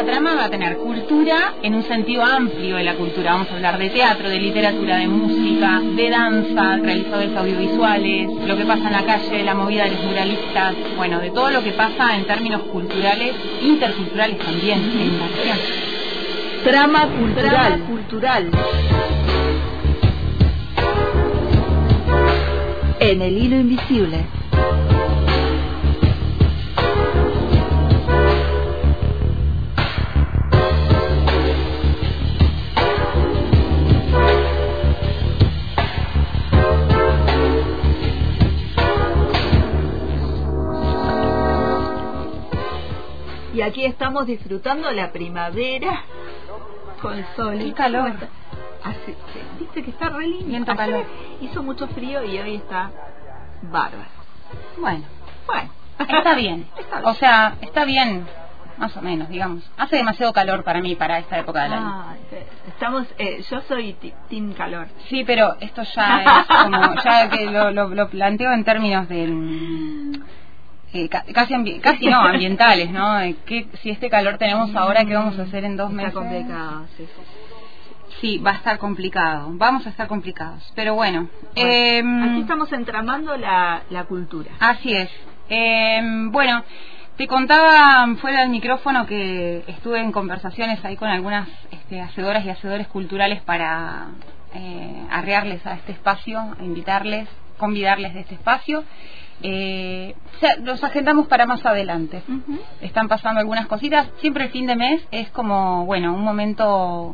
trama va a tener cultura en un sentido amplio de la cultura. Vamos a hablar de teatro, de literatura, de música, de danza, realizadores audiovisuales, lo que pasa en la calle, la movida de los muralistas, bueno, de todo lo que pasa en términos culturales, interculturales también, en la región. Trama cultural. En el hilo invisible. Y aquí estamos disfrutando la primavera con sol. ¡Qué calor! Así, viste que está re lindo. Viento calor. Hizo mucho frío y hoy está bárbaro. Bueno, Está bien. O sea, está bien, más o menos, digamos. Hace demasiado calor para mí, para esta época del año. Yo soy team calor. Sí, pero esto ya es como, ya que lo planteo en términos del... casi no, ambientales, ¿no? Si este calor tenemos ahora, ¿qué vamos a hacer en 2 meses? Está complicado, sí. Sí, va a estar complicado, vamos a estar complicados, pero bueno. Aquí estamos entramando la cultura. Así es. Bueno, te contaba fuera del micrófono que estuve en conversaciones ahí con algunas hacedoras y hacedores culturales para arrearles a este espacio, invitarles, convidarles de este espacio. Los agendamos para más adelante. Están pasando algunas cositas. Siempre el fin de mes es como, bueno, un momento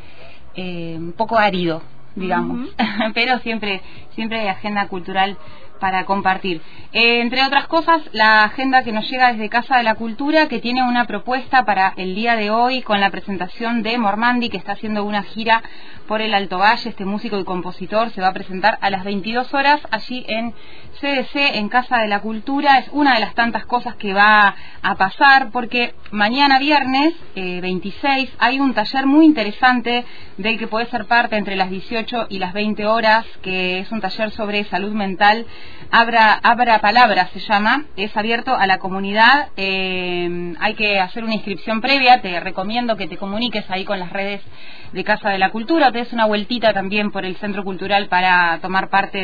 un poco árido, digamos, pero siempre hay agenda cultural para compartir. Entre otras cosas, la agenda que nos llega desde Casa de la Cultura, que tiene una propuesta para el día de hoy con la presentación de Mormandi, que está haciendo una gira por el Alto Valle. Este músico y compositor se va a presentar a las 22 horas allí en CDC, en Casa de la Cultura. Es una de las tantas cosas que va a pasar, porque mañana viernes 26 hay un taller muy interesante del que podés ser parte entre las 18 y las 20 horas, que es un taller sobre salud mental. Abra Palabra se llama, es abierto a la comunidad. Hay que hacer una inscripción previa. Te recomiendo que te comuniques ahí con las redes de Casa de la Cultura, o te des una vueltita también por el Centro Cultural para tomar parte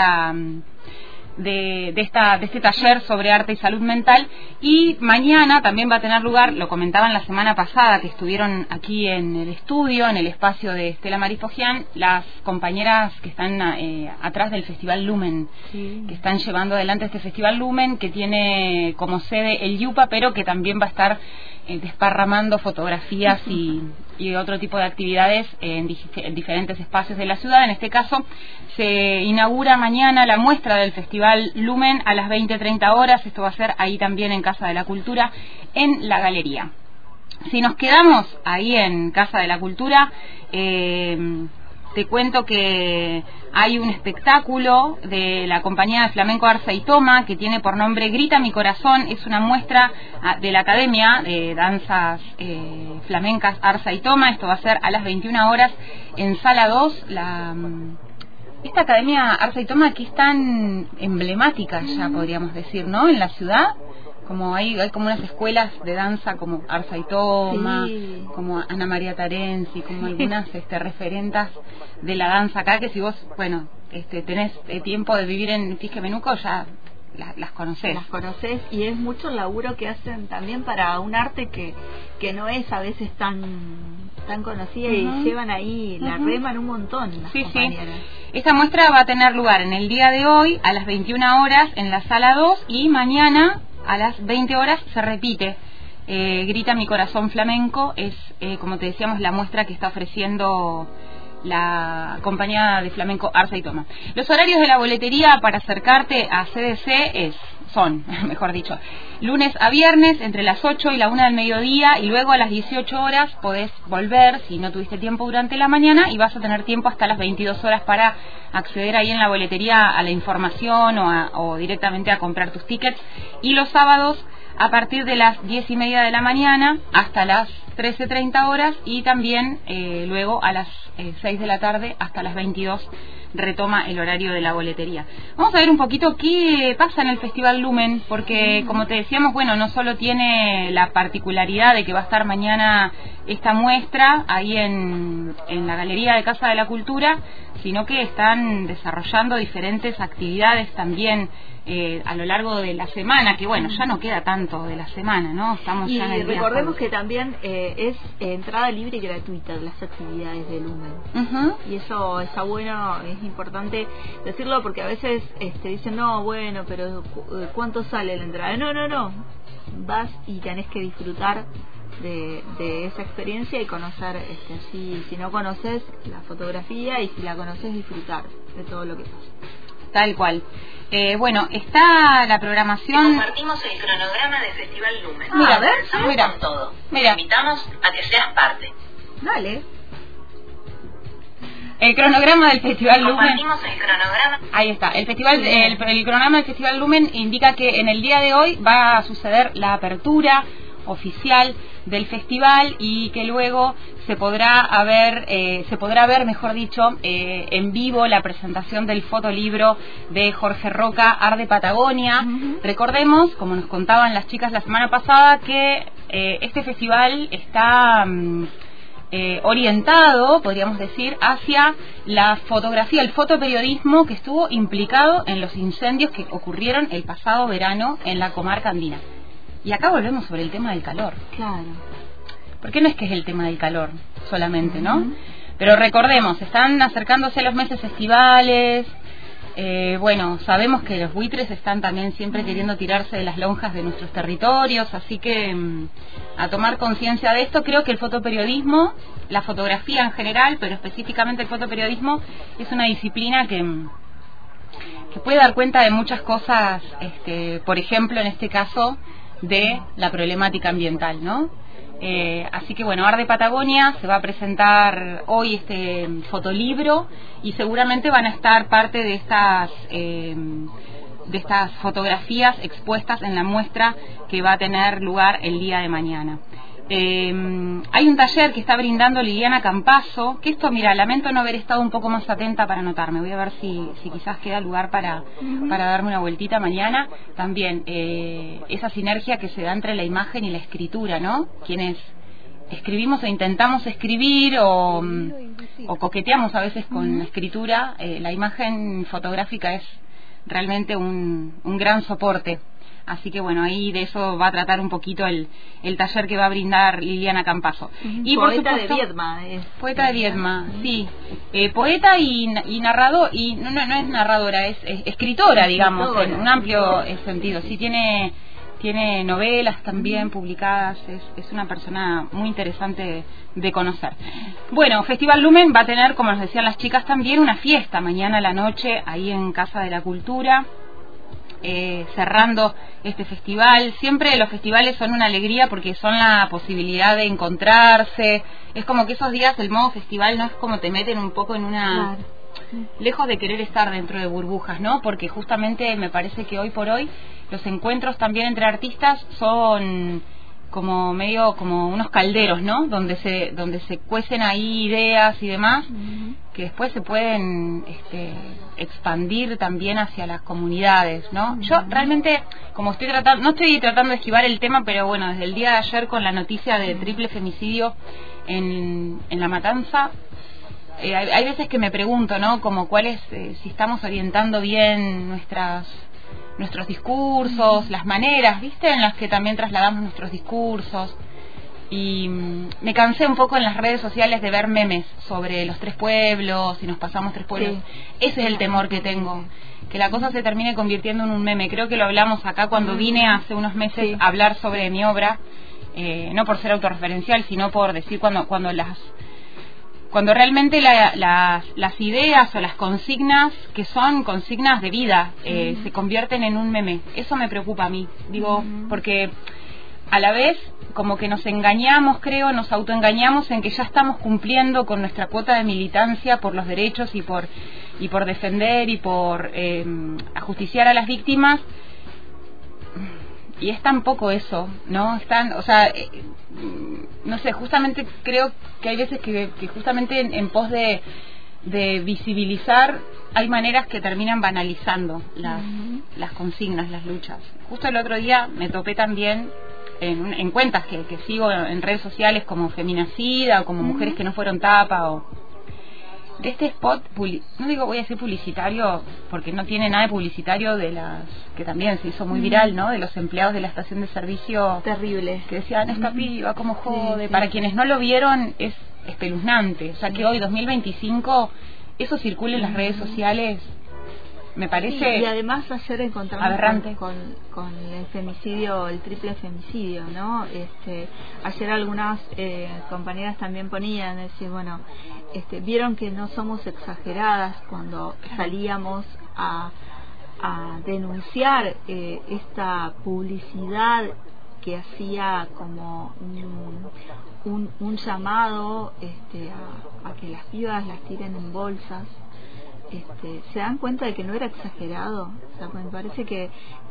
de este taller sobre arte y salud mental. Y mañana también va a tener lugar, lo comentaban la semana pasada que estuvieron aquí en el estudio, en el espacio de Estela Maris Fogian, las compañeras que están atrás del Festival Lumen, que están llevando adelante este Festival Lumen, que tiene como sede el Yupa, pero que también va a estar desparramando fotografías y otro tipo de actividades en diferentes espacios de la ciudad. En este caso se inaugura mañana la muestra del Festival Lumen a las 20:30 horas. Esto va a ser ahí también en Casa de la Cultura, en la galería. Si nos quedamos ahí en Casa de la Cultura, te cuento que hay un espectáculo de la compañía de flamenco Arza y Toma que tiene por nombre Grita mi corazón. Es una muestra de la Academia de Danzas Flamencas Arza y Toma. Esto va a ser a las 21 horas en Sala 2. Esta Academia Arza y Toma aquí es tan emblemática ya, podríamos decir, ¿no? En la ciudad. Como hay como unas escuelas de danza como Arza y Toma, como Ana María Tarenzi, como algunas referentas de la danza acá, que si vos, bueno, tenés tiempo de vivir en Pisquemenuco, ya las conocés. Las conocés, y es mucho el laburo que hacen también para un arte que no es a veces tan conocida, y llevan ahí, la reman un montón las compañeras. Esta muestra va a tener lugar en el día de hoy a las 21 horas en la Sala 2, y mañana a las 20 horas se repite. Grita mi corazón flamenco es, como te decíamos, la muestra que está ofreciendo la compañía de flamenco Arza y Toma. Los horarios de la boletería para acercarte a CDC son, mejor dicho, lunes a viernes entre las 8 y la 1 del mediodía, y luego a las 18 horas podés volver si no tuviste tiempo durante la mañana, y vas a tener tiempo hasta las 22 horas para acceder ahí en la boletería a la información o directamente a comprar tus tickets. Y los sábados a partir de las 10:30 de la mañana hasta las 13:30 horas, y también luego a las 6 de la tarde hasta las 22 retoma el horario de la boletería. Vamos a ver un poquito qué pasa en el Festival Lumen, porque como te decíamos, bueno, no solo tiene la particularidad de que va a estar mañana esta muestra ahí en la Galería de Casa de la Cultura, sino que están desarrollando diferentes actividades también a lo largo de la semana, que bueno, ya no queda tanto de la semana, ¿no? Estamos y ya en el día recordemos jueves. que también es entrada libre y gratuita de las actividades de Lumen. Y eso está bueno, es importante decirlo, porque a veces dicen, no, bueno, pero ¿cuánto sale la entrada? No, vas y tenés que disfrutar de esa experiencia y conocer, si no conoces la fotografía, y si la conoces, disfrutar de todo lo que pasa. Tal cual. Bueno, está la programación. Compartimos el cronograma del Festival Lumen. Mira, Comenzamos con todo. Mira. Te invitamos a que seas parte. Dale. El cronograma del Festival Lumen. Compartimos el cronograma. Ahí está. El cronograma del Festival Lumen indica que en el día de hoy va a suceder la apertura oficial del festival, y que luego se podrá ver, mejor dicho, en vivo la presentación del fotolibro de Jorge Roca, Arde Patagonia. Recordemos, como nos contaban las chicas la semana pasada, que este festival está orientado, podríamos decir, hacia la fotografía, el fotoperiodismo que estuvo implicado en los incendios que ocurrieron el pasado verano en la comarca andina. Y acá volvemos sobre el tema del calor. Claro. Porque no es que es el tema del calor solamente, ¿no? Pero recordemos, están acercándose los meses estivales. Bueno, sabemos que los buitres están también siempre queriendo tirarse de las lonjas de nuestros territorios, así que a tomar conciencia de esto. Creo que el fotoperiodismo, la fotografía en general, pero específicamente el fotoperiodismo, es una disciplina que puede dar cuenta de muchas cosas, por ejemplo, en este caso, de la problemática ambiental, ¿no? Así que bueno, Arde Patagonia se va a presentar hoy este fotolibro, y seguramente van a estar parte de estas fotografías expuestas en la muestra que va a tener lugar el día de mañana. Hay un taller que está brindando Liliana Campazo, que esto, mira, lamento no haber estado un poco más atenta para anotarme. Voy a ver si quizás queda lugar para darme una vueltita mañana. También esa sinergia que se da entre la imagen y la escritura, ¿no? Quienes escribimos o intentamos escribir o coqueteamos a veces con la escritura, la imagen fotográfica es realmente un gran soporte. Así que bueno, ahí de eso va a tratar un poquito el taller que va a brindar Liliana Campazo. Y poeta por supuesto, de Viedma. Poeta de Viedma, sí. Poeta y narrador, y no es narradora, es escritora, digamos, en un amplio sentido. Sí, tiene novelas también publicadas, es una persona muy interesante de conocer. Bueno, Festival Lumen va a tener, como nos decían las chicas, también una fiesta mañana a la noche ahí en Casa de la Cultura. Cerrando este festival. Siempre los festivales son una alegría porque son la posibilidad de encontrarse. Es como que esos días el modo festival no es como te meten un poco en una... Claro. Lejos de querer estar dentro de burbujas, ¿no? Porque justamente me parece que hoy por hoy los encuentros también entre artistas son como medio como unos calderos, ¿no? Donde se cuecen ahí ideas y demás, que después se pueden expandir también hacia las comunidades, ¿no? Yo realmente, como no estoy tratando de esquivar el tema, pero bueno, desde el día de ayer con la noticia de triple femicidio en La Matanza, hay veces que me pregunto, ¿no? Como si estamos orientando bien nuestros discursos, las maneras, ¿viste? En las que también trasladamos nuestros discursos. Y me cansé un poco en las redes sociales de ver memes sobre los 3 pueblos, y nos pasamos 3 pueblos. Sí. Ese es el temor que tengo, que la cosa se termine convirtiendo en un meme. Creo que lo hablamos acá cuando vine hace unos meses a hablar sobre mi obra, no por ser autorreferencial, sino por decir cuando realmente las ideas o las consignas, que son consignas de vida, se convierten en un meme. Eso me preocupa a mí, digo, porque a la vez como que nos engañamos, nos autoengañamos en que ya estamos cumpliendo con nuestra cuota de militancia por los derechos y por defender y por ajusticiar a las víctimas. y es tan poco eso, ¿no? Están, o sea, no sé, justamente creo que hay veces que justamente en pos de visibilizar, hay maneras que terminan banalizando las consignas, las luchas. Justo el otro día me topé también en cuentas que sigo en redes sociales como Feminacida o como Mujeres que no fueron tapa, o de este spot, no digo voy a decir publicitario porque no tiene nada de publicitario, de las que también se hizo muy viral, ¿no? De los empleados de la estación de servicio, terrible, que decían esta piba como jode. Sí. Para quienes no lo vieron es espeluznante, o sea que hoy 2025 eso circula en las redes sociales, me parece. Sí, y además ayer encontramos aberrante con el femicidio, el triple femicidio, ¿no? Ayer algunas compañeras también ponían, decir, bueno, vieron que no somos exageradas cuando salíamos a denunciar esta publicidad que hacía como un llamado a que las pibas las tiren en bolsas. Se dan cuenta de que no era exagerado. O sea, me parece que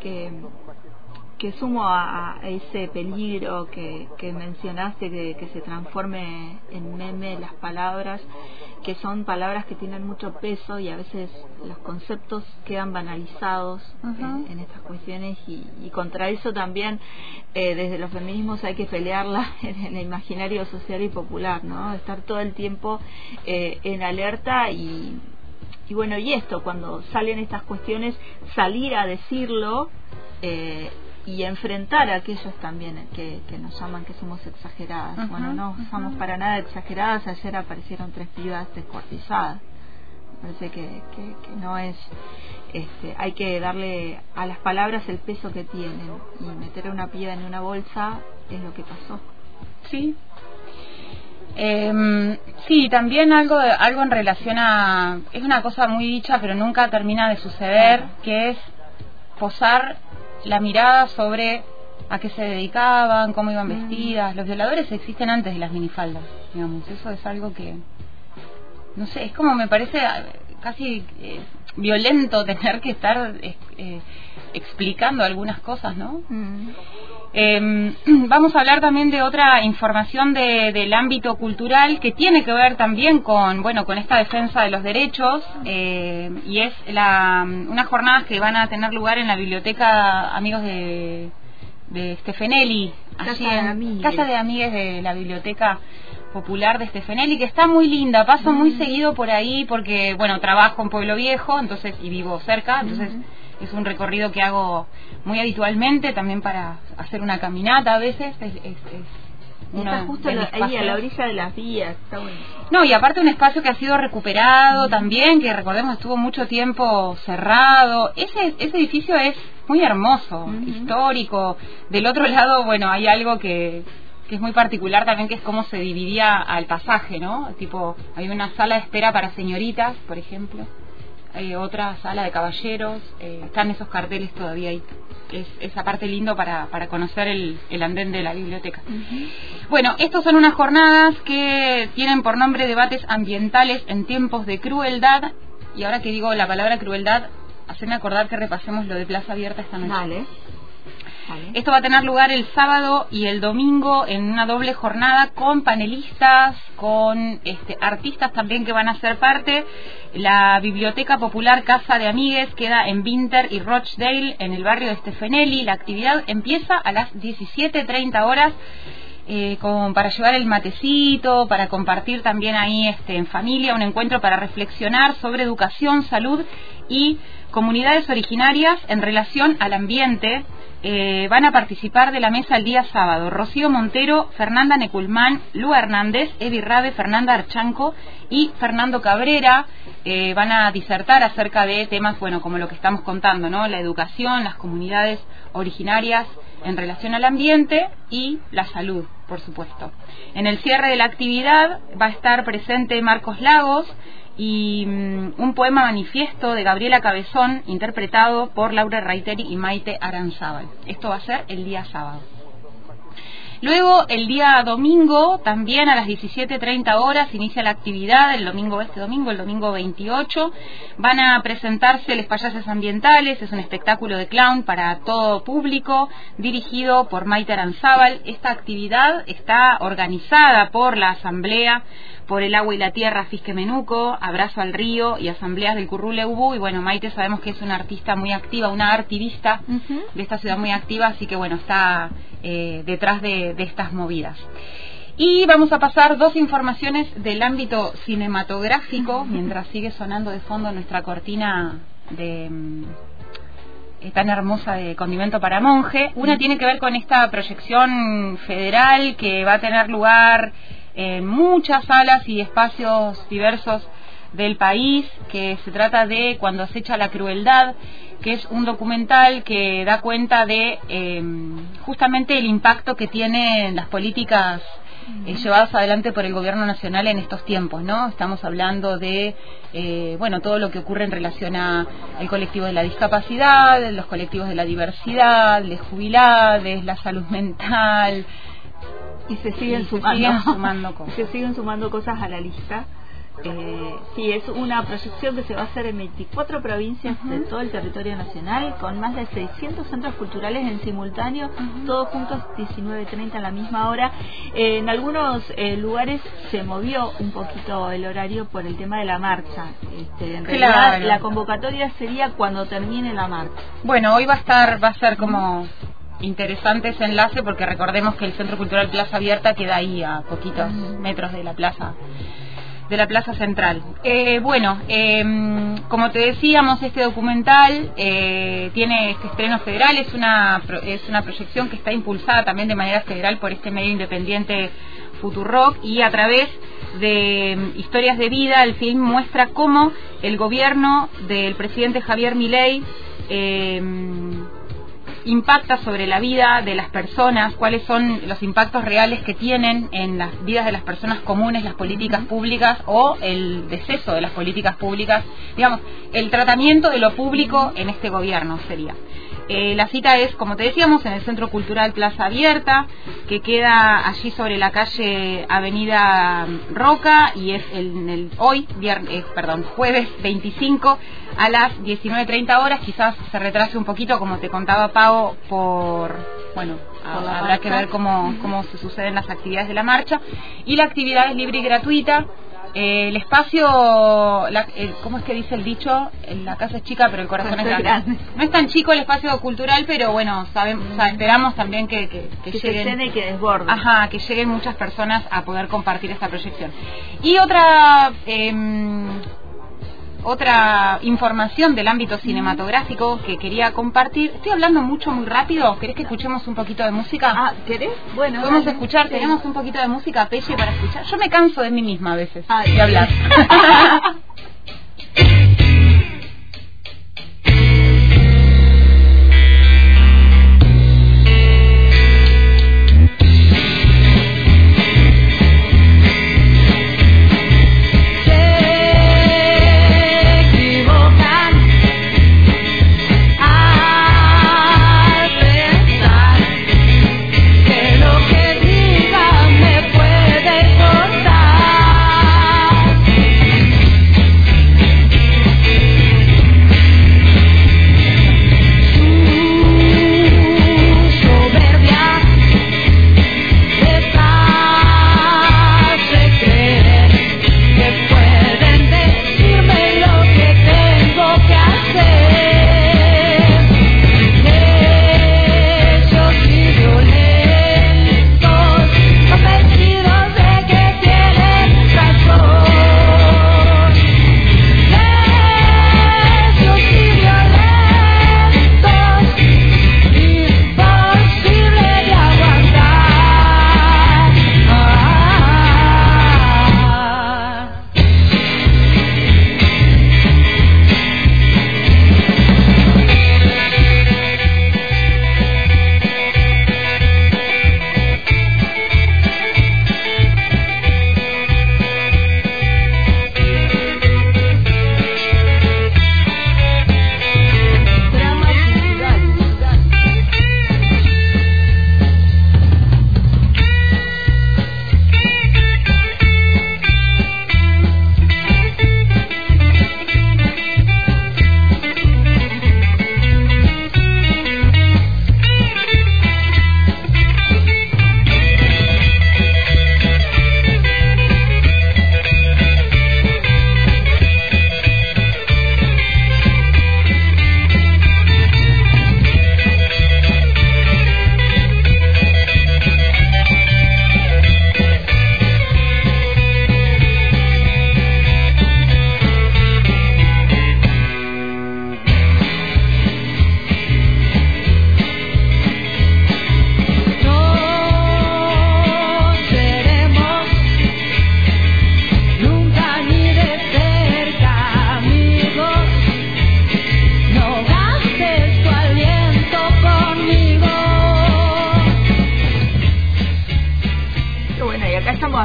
sumo a ese peligro que mencionaste, que se transforme en meme las palabras, que son palabras que tienen mucho peso y a veces los conceptos quedan banalizados en estas cuestiones, y contra eso también desde los feminismos hay que pelearla en el imaginario social y popular, ¿no? Estar todo el tiempo en alerta y bueno, y esto, cuando salen estas cuestiones, salir a decirlo y enfrentar a aquellos también que nos llaman que somos exageradas. Bueno, no somos para nada exageradas. Ayer aparecieron 3 pibas descuartizadas. Me parece que no es... hay que darle a las palabras el peso que tienen, y meter a una piba en una bolsa es lo que pasó. Sí. Sí, también algo en relación a... Es una cosa muy dicha, pero nunca termina de suceder, que es posar la mirada sobre a qué se dedicaban, cómo iban vestidas. Los violadores existen antes de las minifaldas, digamos. Eso es algo que... No sé, es como me parece casi violento tener que estar explicando algunas cosas, ¿no? Vamos a hablar también de otra información del ámbito cultural que tiene que ver también con esta defensa de los derechos, y es unas jornadas que van a tener lugar en la biblioteca Amigos de Stefanelli, Casa de Amigues de la Biblioteca Popular de Stefanelli, que está muy linda. Paso muy seguido por ahí porque trabajo en Pueblo Viejo, entonces, y vivo cerca, entonces es un recorrido que hago muy habitualmente, también para hacer una caminata a veces. Está justo ahí a la orilla de las vías, está bueno. No, y aparte un espacio que ha sido recuperado también, que recordemos estuvo mucho tiempo cerrado. Ese edificio es muy hermoso, histórico. Del otro lado, hay algo que es muy particular también, que es cómo se dividía al pasaje, ¿no? Tipo, hay una sala de espera para señoritas, por ejemplo. Hay otra sala de caballeros, están esos carteles todavía ahí. Es esa parte lindo para conocer el andén de la biblioteca. Bueno, estos son unas jornadas que tienen por nombre Debates Ambientales en Tiempos de Crueldad. Y ahora que digo la palabra crueldad, hacerme acordar que repasemos lo de Plaza Abierta esta noche. Vale. Esto va a tener lugar el sábado y el domingo en una doble jornada con panelistas, con artistas también que van a ser parte. La Biblioteca Popular Casa de Amigues queda en Winter y Rochdale, en el barrio de Stefanelli. La actividad empieza a las 17:30 horas, como para llevar el matecito, para compartir también ahí en familia, un encuentro para reflexionar sobre educación, salud y comunidades originarias en relación al ambiente. Van a participar de la mesa el día sábado Rocío Montero, Fernanda Neculmán, Lu Hernández, Evi Rabe, Fernanda Archanco y Fernando Cabrera. Van a disertar acerca de temas, como lo que estamos contando, ¿no? La educación, las comunidades originarias en relación al ambiente y la salud, por supuesto. En el cierre de la actividad va a estar presente Marcos Lagos y un poema manifiesto de Gabriela Cabezón, interpretado por Laura Reiteri y Maite Aranzábal. Esto va a ser el día sábado. Luego, el día domingo, también a las 17:30 horas, inicia la actividad, el domingo 28. Van a presentarse Les Payases Ambientales, es un espectáculo de clown para todo público, dirigido por Maite Aranzábal. Esta actividad está organizada por la Asamblea por el Agua y la Tierra Fisque Menuco, Abrazo al Río y Asambleas del Currule Ubú. Y bueno, Maite sabemos que es una artista muy activa, una artivista de esta ciudad muy activa, así que bueno, está detrás de estas movidas. Y vamos a pasar 2 informaciones del ámbito cinematográfico, mientras sigue sonando de fondo nuestra cortina de tan hermosa de Condimento para Monje. Una tiene que ver con esta proyección federal que va a tener lugar en muchas salas y espacios diversos del país, que se trata de Cuando acecha la crueldad, que es un documental que da cuenta de justamente el impacto que tienen las políticas llevadas adelante por el gobierno nacional en estos tiempos, ¿no? Estamos hablando de todo lo que ocurre en relación a el colectivo de la discapacidad, los colectivos de la diversidad, les jubilades, la salud mental. Y se siguen sumando cosas a la lista. Sí, es una proyección que se va a hacer en 24 provincias de todo el territorio nacional, con más de 600 centros culturales en simultáneo, todos juntos 19:30 a la misma hora. En algunos lugares se movió un poquito el horario por el tema de la marcha. En realidad, la convocatoria sería cuando termine la marcha. Bueno, hoy va a ser como interesante ese enlace, porque recordemos que el Centro Cultural Plaza Abierta queda ahí a poquitos metros de la plaza central. Como te decíamos, este documental tiene este estreno federal, es una proyección que está impulsada también de manera federal por este medio independiente Futurock, y a través de historias de vida el film muestra cómo el gobierno del presidente Javier Milei impacta sobre la vida de las personas, cuáles son los impactos reales que tienen en las vidas de las personas comunes las políticas públicas o el deceso de las políticas públicas, digamos, el tratamiento de lo público en este gobierno sería. La cita es, como te decíamos, en el Centro Cultural Plaza Abierta, que queda allí sobre la calle Avenida Roca, y es jueves 25 a las 19:30 horas. Quizás se retrase un poquito, como te contaba Pau, habrá que ver cómo se suceden las actividades de la marcha. Y la actividad es libre y gratuita. El espacio, ¿cómo es que dice el dicho? La casa es chica, pero el corazón es grande. No es tan chico el espacio cultural, pero bueno, esperamos también que lleguen, se llene y que desborde. Ajá, que lleguen muchas personas a poder compartir esta proyección. Y otra información del ámbito cinematográfico que quería compartir. Estoy hablando muy rápido. ¿Querés que escuchemos un poquito de música? ¿Querés? Bueno, podemos escuchar. Sí. Tenemos un poquito de música, Pelle, para escuchar. Yo me canso de mí misma a veces de hablar.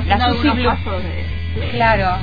haciendo la Susi algunos Blue. pasos de... Claro.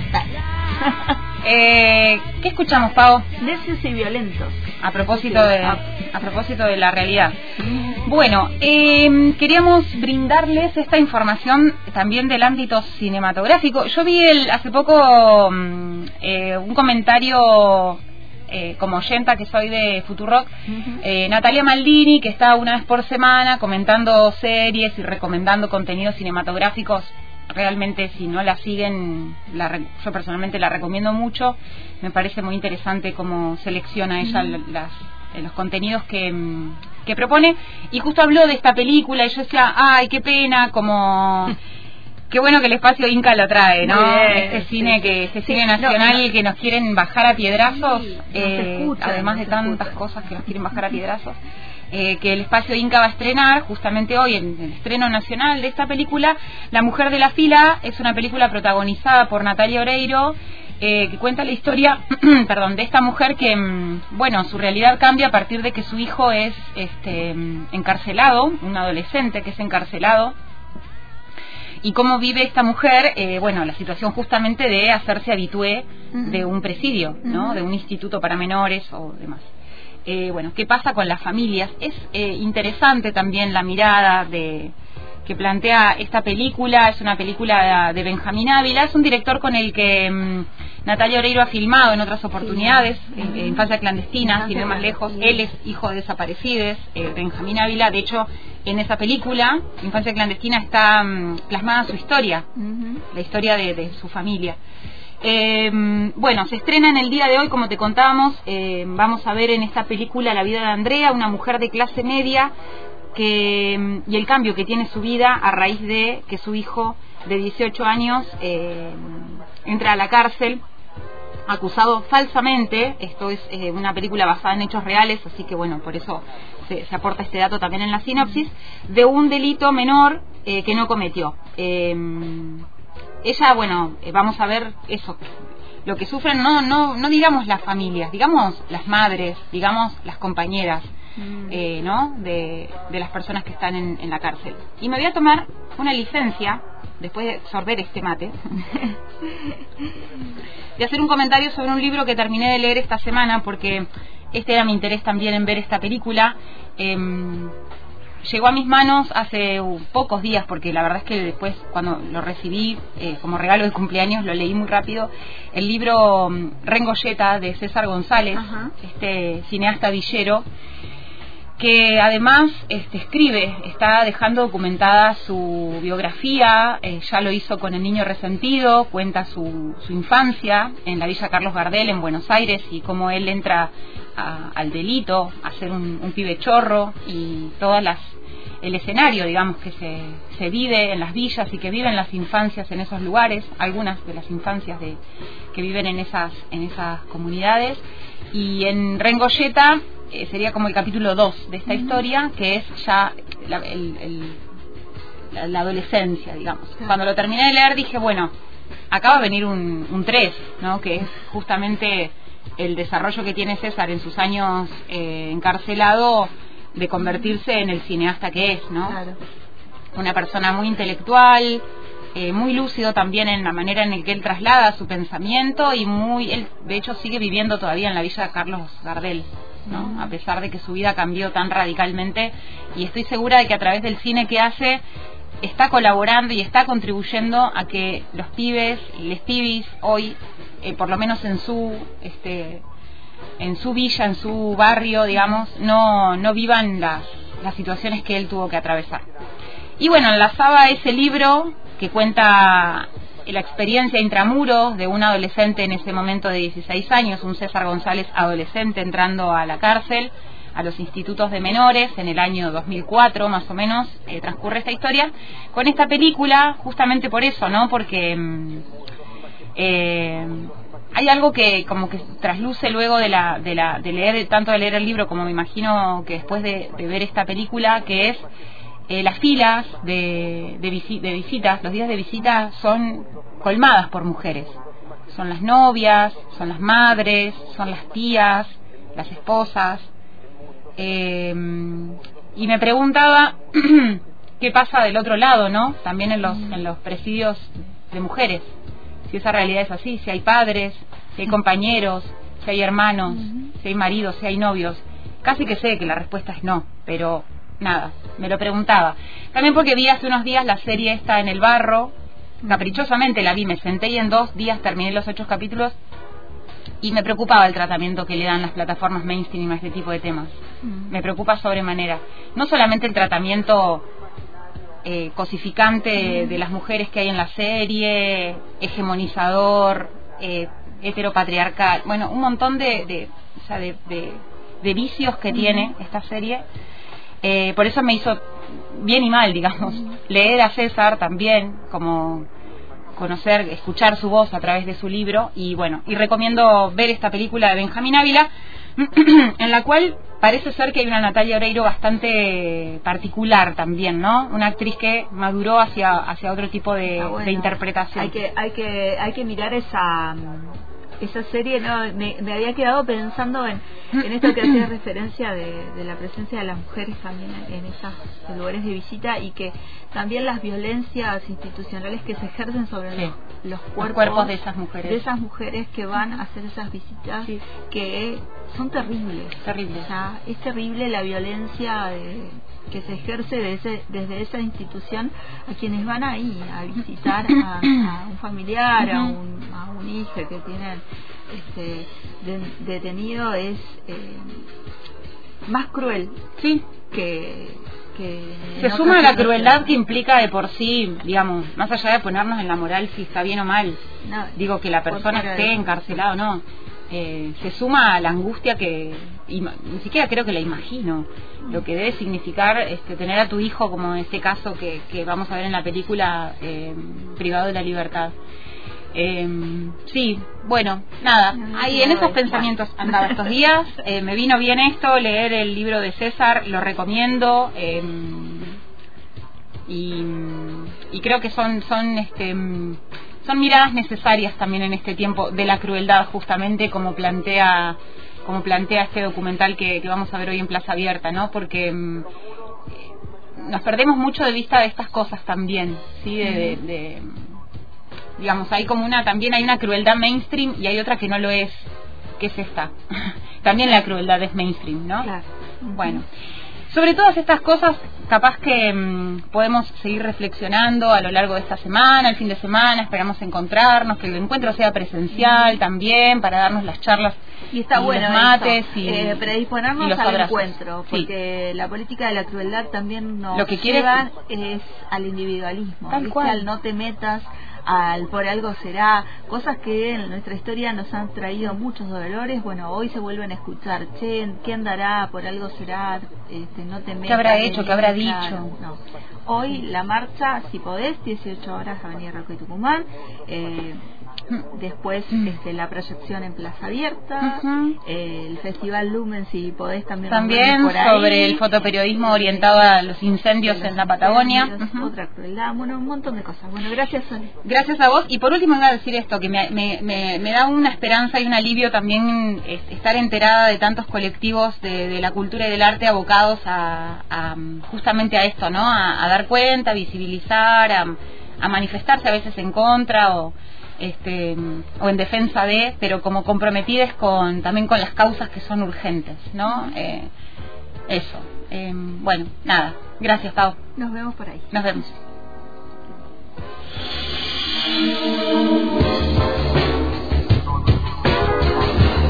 ¿Qué escuchamos, Pau? Necios y violentos. A propósito de la realidad. Bueno, queríamos brindarles esta información también del ámbito cinematográfico. Yo vi hace poco un comentario como oyenta que soy de Futurock, Natalia Maldini, que está una vez por semana comentando series y recomendando contenidos cinematográficos. Realmente, si no la siguen, yo personalmente la recomiendo mucho. Me parece muy interesante cómo selecciona ella los contenidos que propone. Y justo habló de esta película y yo decía, ay, qué pena, qué bueno que el espacio Inca lo trae, ¿no? Este cine cine nacional que nos quieren bajar a piedrazos, además de tantas cosas que nos quieren bajar a piedrazos. Que el espacio Inca va a estrenar justamente hoy en el estreno nacional de esta película. La mujer de la fila es una película protagonizada por Natalia Oreiro, que cuenta la historia de esta mujer que su realidad cambia a partir de que su hijo es encarcelado, un adolescente que es encarcelado, y cómo vive esta mujer la situación justamente de hacerse habitué de un presidio, ¿no? De un instituto para menores o demás. ¿Qué pasa con las familias? Es interesante también la mirada que plantea esta película. Es una película de Benjamín Ávila. Es un director con el que Natalia Oreiro ha filmado en otras oportunidades, Infancia Clandestina, sin ir más lejos. Él es hijo de desaparecidos, Benjamín Ávila. De hecho, en esa película, Infancia Clandestina, está plasmada su historia, la historia de su familia. Se estrena en el día de hoy, como te contábamos. Vamos a ver en esta película la vida de Andrea, una mujer de clase media y el cambio que tiene su vida a raíz de que su hijo de 18 años entra a la cárcel acusado falsamente. Esto es una película basada en hechos reales, así que por eso se aporta este dato también en la sinopsis, de un delito menor que no cometió. Ella, vamos a ver eso, lo que sufren, no digamos las familias, digamos las madres, digamos las compañeras, ¿no? De las personas que están en la cárcel. Y me voy a tomar una licencia, después de sorber este mate, de hacer un comentario sobre un libro que terminé de leer esta semana, porque era mi interés también en ver esta película. Llegó a mis manos hace pocos días, porque la verdad es que después, cuando lo recibí como regalo de cumpleaños, lo leí muy rápido. El libro Rengoyeta, de César González, este cineasta villero, que además está dejando documentada su biografía. Ya lo hizo con El niño resentido, cuenta su infancia en la Villa Carlos Gardel en Buenos Aires, y cómo él entra al delito, a ser un pibe chorro, y el escenario, digamos, que se vive en las villas y que viven las infancias en esos lugares, algunas de las infancias que viven en esas comunidades. Y en Rengoyeta sería como el capítulo 2 de esta historia, que es ya la adolescencia, digamos. Cuando lo terminé de leer dije, acá va a venir un 3, ¿no? Que es justamente el desarrollo que tiene César en sus años encarcelado, de convertirse en el cineasta que es, ¿no? Claro. Una persona muy intelectual, muy lúcido también en la manera en la que él traslada su pensamiento, y él de hecho sigue viviendo todavía en la Villa Carlos Gardel, ¿no? A pesar de que su vida cambió tan radicalmente, y estoy segura de que a través del cine que hace está colaborando y está contribuyendo a que los pibes y les pibis hoy, por lo menos en su villa, en su barrio, digamos, no vivan las situaciones que él tuvo que atravesar. Y enlazaba ese libro que cuenta la experiencia intramuros de un adolescente en ese momento de 16 años, un César González adolescente entrando a la cárcel, a los institutos de menores, en el año 2004 más o menos, transcurre esta historia, con esta película, justamente por eso, ¿no? Porque hay algo que como que trasluce luego de leer, tanto de leer el libro como me imagino que después de ver esta película, que es las filas de visitas. Los días de visita son colmadas por mujeres. Son las novias, son las madres, son las tías, las esposas. Y me preguntaba qué pasa del otro lado, ¿no? También en los presidios de mujeres, si esa realidad es así, si hay padres, si hay compañeros, si hay hermanos, si hay maridos, si hay novios. Casi que sé que la respuesta es no, pero nada, me lo preguntaba. También porque vi hace unos días la serie esta En el Barro, caprichosamente la vi, me senté y en 2 días terminé los 8 capítulos y me preocupaba el tratamiento que le dan las plataformas mainstream a este tipo de temas. Me preocupa sobremanera. No solamente el tratamiento cosificante de las mujeres que hay en la serie, hegemonizador, heteropatriarcal, bueno, un montón de vicios que tiene esta serie. Por eso me hizo bien y mal, digamos, leer a César también, como conocer, escuchar su voz a través de su libro, y bueno, y recomiendo ver esta película de Benjamín Ávila, en la cual parece ser que hay una Natalia Oreiro bastante particular también, ¿no? Una actriz que maduró hacia otro tipo de interpretación. Hay que mirar esa serie. No, me había quedado pensando en esto que hacía referencia de la presencia de las mujeres también en esos lugares de visita, y que también las violencias institucionales que se ejercen sobre los cuerpos de esas mujeres que van a hacer esas visitas, que son terribles. O sea, es terrible la violencia que se ejerce desde esa institución a quienes van ahí a visitar a un familiar, a un hijo que tienen detenido. Es más cruel que se suma a la crueldad que implica de por sí, digamos, más allá de ponernos en la moral si está bien o mal, digo que la persona esté encarcelada o no, se suma a la angustia que ni siquiera creo que la imagino, lo que debe significar tener a tu hijo, como en este caso que vamos a ver en la película, privado de la libertad. Sí, bueno, nada, ahí en esos pensamientos andaba estos días. Me vino bien esto, leer el libro de César, lo recomiendo, y creo que son miradas necesarias también en este tiempo de la crueldad, justamente como plantea este documental que vamos a ver hoy en Plaza Abierta, ¿no? Porque nos perdemos mucho de vista de estas cosas también, ¿sí? Digamos, hay como también hay una crueldad mainstream y hay otra que no lo es, que es esta. También la crueldad es mainstream, ¿no? Claro. Bueno, sobre todas estas cosas, capaz que podemos seguir reflexionando a lo largo de esta semana, el fin de semana, esperamos encontrarnos, que el encuentro sea presencial también, para darnos las charlas y está y bueno los mates predisponernos y los al abrazos. Encuentro, porque la política de la crueldad también nos lo que lleva es al individualismo. Tal cual. Al no te metas, al por algo será, cosas que en nuestra historia nos han traído muchos dolores. Bueno, hoy se vuelven a escuchar, ¿qué andará? Por algo será, no te metas. ¿Qué habrá hecho? ¿Qué habrá dicho? No. Hoy la marcha, si podés, 18 horas, Avenida Roca y Tucumán. Después la proyección en Plaza Abierta, el Festival Lumen, si podés también por ahí, sobre el fotoperiodismo orientado a los incendios en la Patagonia. Otra crueldad, bueno, un montón de cosas. Bueno, gracias, Sole. Gracias a vos. Y por último iba a decir esto, que me da una esperanza y un alivio también estar enterada de tantos colectivos de la cultura y del arte abocados a justamente a esto, ¿no? A dar cuenta, a visibilizar, a manifestarse a veces en contra o en defensa de, pero como comprometidas también con las causas que son urgentes, ¿no? Eso. Bueno, nada. Gracias, Pau. Nos vemos por ahí. Nos vemos.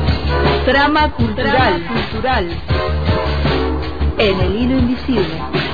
Trama cultural. En el hilo invisible.